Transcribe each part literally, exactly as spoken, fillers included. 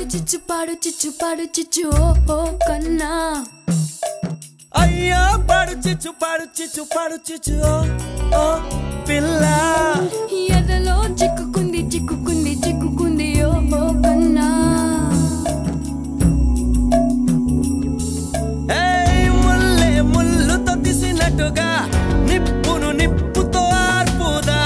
చిచ్చు పాడు చిచ్చు పాడు చిచ్చు ఓ ఓ కన్నా అయ్యో పాడు చిచ్చు పాడు చిచ్చు పాడు చిచ్చు ఓ ఓ పిల్ల ఎదలో చిక్కుకుంది చిక్కుకుంది చిక్కుకుంది ఓ ఓ కన్నా ఏయ్ ముల్లే ముల్లుతో తీసినట్టుగా నిప్పును నిప్పుతో ఆర్పుదా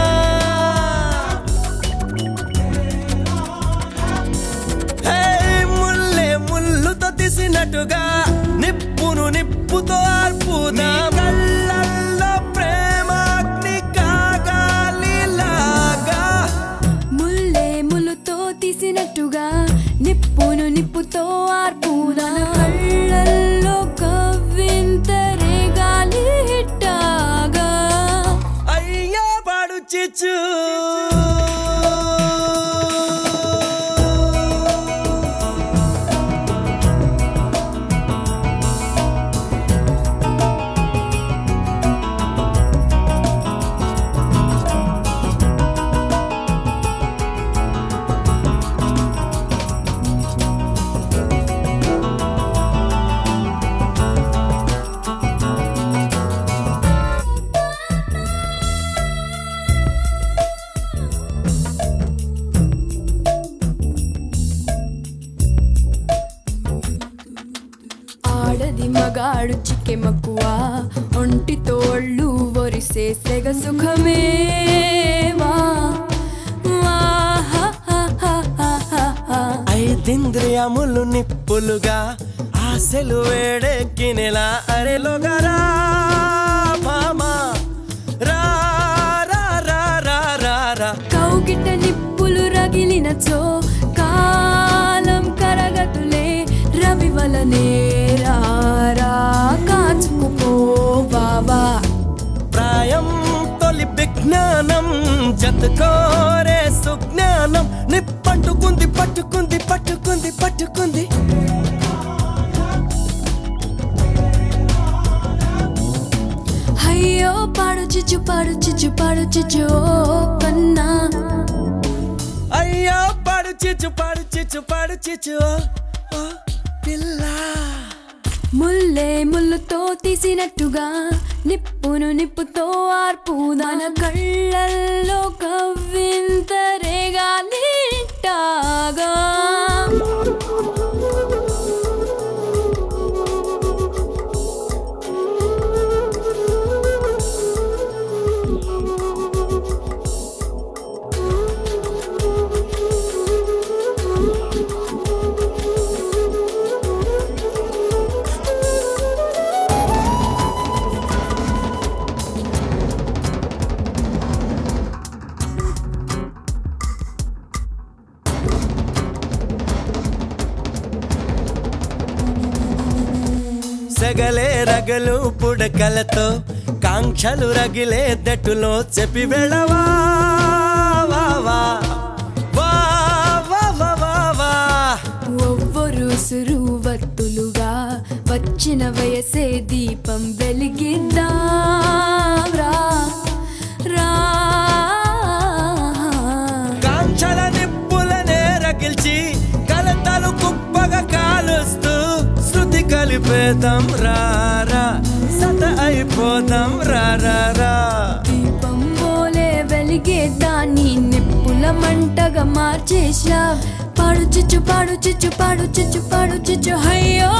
ఏయ్ ముల్లే ముల్లుతో తీసినట్టుగా నిప్పును నిప్పుతో ఆర్పుదా కళ్ళల్లో ప్రేమాగ్ని కాగాలిలాగా ముల్లే ముల్లుతో తీసినట్టుగా నిప్పును నిప్పుతో ఆర్పుదా కళ్ళల్లో కవ్వింతరే గాలి హిట్టాగా అయ్యో పాడు చిచ్చు ఆడది మగాడు చిక్కె మక్కువ ఒంటి తోళ్ళు ఒరిసే సెగ సుఖమే వా వా హా హా హా హా హా హా. ఐదింద్రియములు నిప్పులుగా ఆశలు వేడెక్కినెలా అరెలోగరా మామా రా రా రా రా రా రా కౌగిట నిప్పులు రగిలినచో కాలం కరగతులే రవి వలనే రారా కాచుకుపో బాబా ప్రాయం తొలి విజ్ఞానం జతకోరే సుజ్ఞానం నిప్పంటుకుంది పట్టుకుంది పట్టుకుంది పట్టుకుంది అయ్యో పాడు చిచ్చు పాడు చిచ్చు పాడు చిచ్చు ఓ కన్నా అయ్యో పాడు చిచ్చు పాడు చిచ్చు పాడు చిచ్చు ఓ, ఓ పిల్ల ముల్లే ముల్లుతో తీసినట్టుగా నిప్పును నిప్పుతో ఆర్పుదాన కళ్ళల్లో కవ్వింతరే గాలి హిట్టాగా సెగలే రగలు పుడకలతో కాంక్షలు రగిలే దట్టులో చెప్పి వెళ్ళవా వా వా వా వా వా వా వా ఒవ్వరు సురువత్తులుగా వచ్చిన వయసే దీపం వెలిగిద్దాం రా రా కాంక్షల నిప్పులనే రగిల్చి కలతలు కుప్పగా కాలుస్తూ శృతి కలిపేద్దాం రారా సత అయిపోదాం రారా దీపం పోలే వెలిగే దాన్ని నిప్పుల మంటగా మార్చేసా పాడు చిచ్చు పాడు చిచ్చు పాడు చిచ్చు పాడు చిచ్చు అయ్యో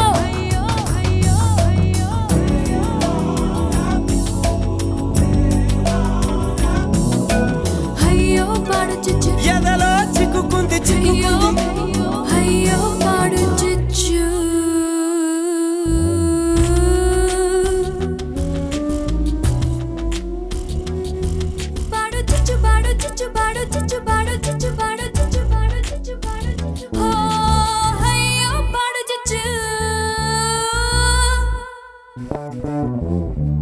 అయ్యో పాడు చిచ్చు ఎదలో చిక్కుకుంది అయ్యో చిక్కుకుంది అయ్యో పాడు చిచ్చు పాడు చిచ్చు పాడు చిచ్చు పాడు చిచ్చు పాడు చిచ్చు పాడు చిచ్చు పాడు చిచ్చు పాడు చిచ్చు ఓ అయ్యో పాడు చిచ్చు